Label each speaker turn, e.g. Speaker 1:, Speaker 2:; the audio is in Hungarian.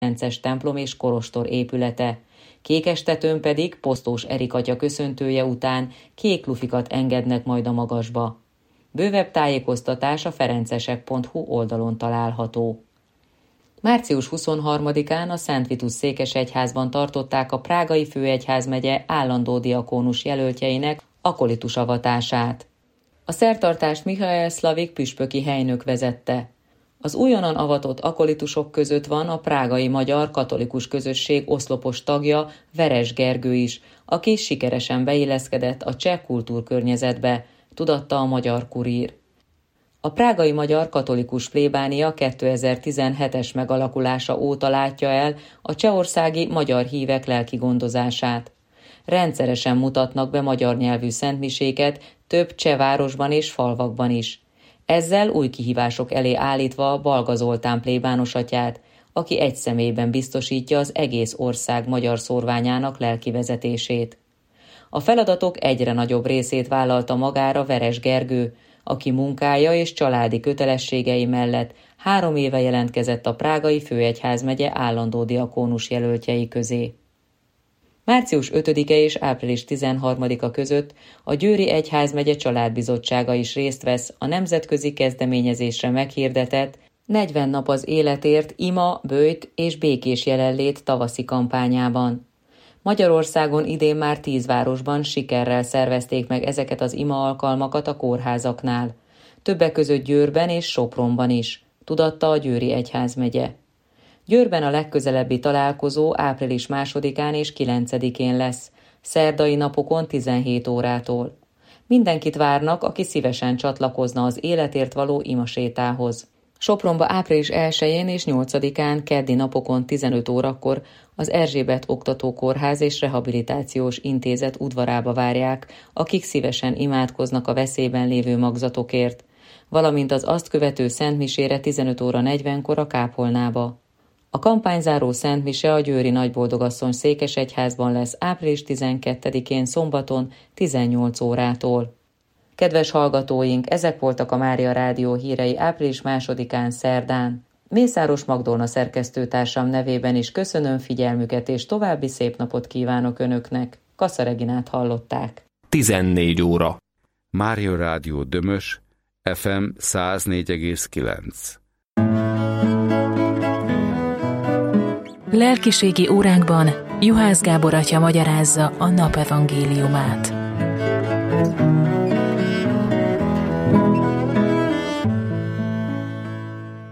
Speaker 1: ferences templom és kolostor épülete. Kékestetőn pedig Posztós Erik atya köszöntője után kék lufikat engednek majd a magasba. Bővebb tájékoztatás a ferencesek.hu oldalon található. Március 23-án a Szent Vitus székesegyházban tartották a Prágai főegyházmegye állandó diakónus jelöltjeinek akolitus avatását. A szertartást Michael Szlavik püspöki helynök vezette. Az újonnan avatott akolitusok között van a prágai magyar katolikus közösség oszlopos tagja, Veres Gergő is, aki sikeresen beilleszkedett a cseh kultúrkörnyezetbe, tudatta a Magyar Kurír. A prágai magyar katolikus plébánia 2017-es megalakulása óta látja el a csehországi magyar hívek lelki gondozását. Rendszeresen mutatnak be magyar nyelvű szentmiséket több cseh városban és falvakban is. Ezzel új kihívások elé állítva Balga Zoltán plébános atyát, aki egy személyben biztosítja az egész ország magyar szórványának lelki vezetését. A feladatok egyre nagyobb részét vállalta magára Veres Gergő, aki munkája és családi kötelességei mellett 3 éve jelentkezett a Prágai főegyházmegye állandó diakónus jelöltjei közé. Március 5-e és április 13-a között a Győri Egyházmegye Családbizottsága is részt vesz a nemzetközi kezdeményezésre meghirdetett 40 nap az életért ima, böjt és békés jelenlét tavaszi kampányában. Magyarországon idén már 10 városban sikerrel szervezték meg ezeket az ima alkalmakat a kórházaknál, többek között Győrben és Sopronban is, tudatta a Győri Egyházmegye. Győrben a legközelebbi találkozó április 2-án és 9-én lesz, szerdai napokon 17 órától. Mindenkit várnak, aki szívesen csatlakozna az életért való imasétához. Sopronba április 1-én és 8-án keddi napokon 15 órakor az Erzsébet Oktatókórház és Rehabilitációs Intézet udvarába várják, akik szívesen imádkoznak a veszélyben lévő magzatokért, valamint az azt követő szentmisére 15 óra 40-kor a kápolnába. A kampányzáró szentmise a Győri Nagyboldogasszony székesegyházban lesz április 12-én szombaton 18 órától. Kedves hallgatóink, ezek voltak a Mária Rádió hírei április 2-án szerdán. Mészáros Magdolna szerkesztőtársam nevében is köszönöm figyelmüket, és további szép napot kívánok Önöknek. Kassa Reginát hallották.
Speaker 2: 14 óra. Mária Rádió Dömös, FM 104,9.
Speaker 3: Lelkiségi óránkban Juhász Gábor atya magyarázza a napevangéliumát.